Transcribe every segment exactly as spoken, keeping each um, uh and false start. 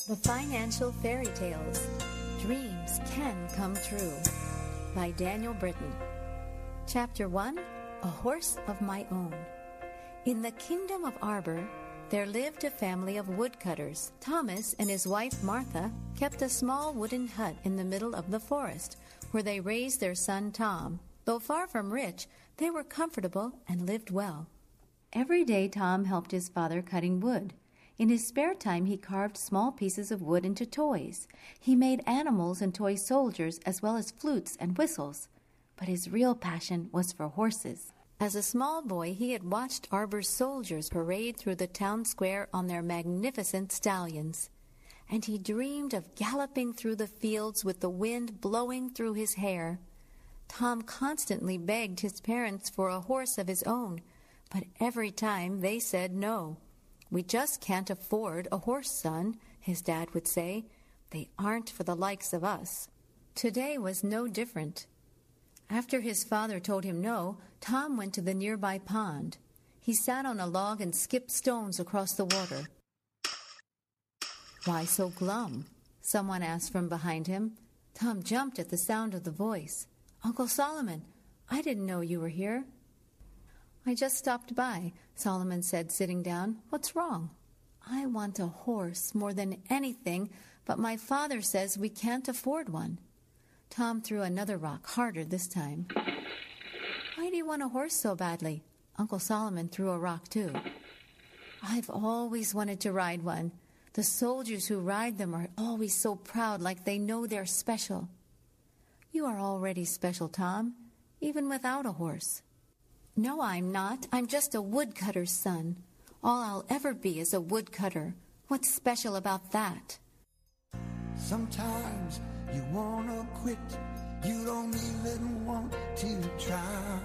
The Financial Fairy Tales, Dreams Can Come True, by Daniel Britton. Chapter one, A Horse of My Own. In the kingdom of Arbor, there lived a family of woodcutters. Thomas and his wife Martha kept a small wooden hut in the middle of the forest, where they raised their son Tom. Though far from rich, they were comfortable and lived well. Every day Tom helped his father cutting wood. In his spare time, he carved small pieces of wood into toys. He made animals and toy soldiers, as well as flutes and whistles. But his real passion was for horses. As a small boy, he had watched Arbor's soldiers parade through the town square on their magnificent stallions. And he dreamed of galloping through the fields with the wind blowing through his hair. Tom constantly begged his parents for a horse of his own, but every time they said no. "We just can't afford a horse, son," his dad would say. "They aren't for the likes of us." Today was no different. After his father told him no, Tom went to the nearby pond. He sat on a log and skipped stones across the water. "Why so glum?" someone asked from behind him. Tom jumped at the sound of the voice. "Uncle Solomon, I didn't know you were here." "I just stopped by," Solomon said, sitting down. "What's wrong?" "I want a horse more than anything, but my father says we can't afford one." Tom threw another rock, harder this time. "Why do you want a horse so badly?" Uncle Solomon threw a rock too. "I've always wanted to ride one. The soldiers who ride them are always so proud, like they know they're special." "You are already special, Tom, even without a horse." "No, I'm not. I'm just a woodcutter's son. All I'll ever be is a woodcutter. What's special about that?" Sometimes you wanna quit. You don't even want to try.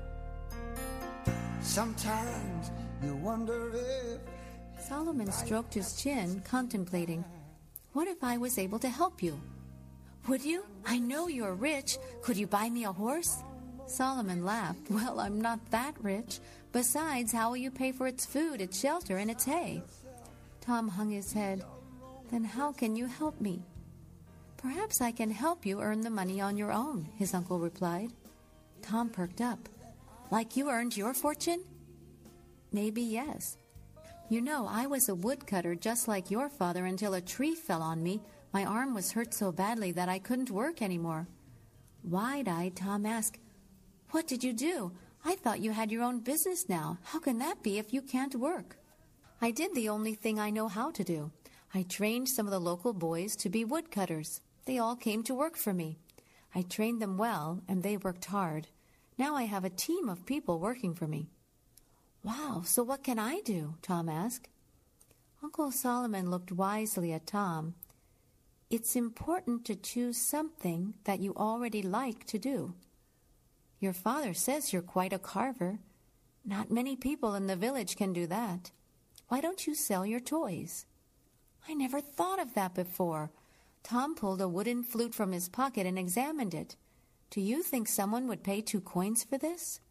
Sometimes you wonder if... Solomon stroked his chin, contemplating. "What if I was able to help you?" "Would you? I know you're rich. Could you buy me a horse?" Solomon laughed. "Well, I'm not that rich. Besides, how will you pay for its food, its shelter, and its hay?" Tom hung his head. "Then how can you help me?" "Perhaps I can help you earn the money on your own," his uncle replied. Tom perked up. "Like you earned your fortune?" "Maybe yes. You know, I was a woodcutter just like your father until a tree fell on me. My arm was hurt so badly that I couldn't work anymore." Wide-eyed, Tom asked, "What did you do? I thought you had your own business now. How can that be if you can't work?" "I did the only thing I know how to do. I trained some of the local boys to be woodcutters. They all came to work for me. I trained them well, and they worked hard. Now I have a team of people working for me." "Wow, so what can I do?" Tom asked. Uncle Solomon looked wisely at Tom. "It's important to choose something that you already like to do. Your father says you're quite a carver. Not many people in the village can do that. Why don't you sell your toys?" "I never thought of that before." Tom pulled a wooden flute from his pocket and examined it. "Do you think someone would pay two coins for this?"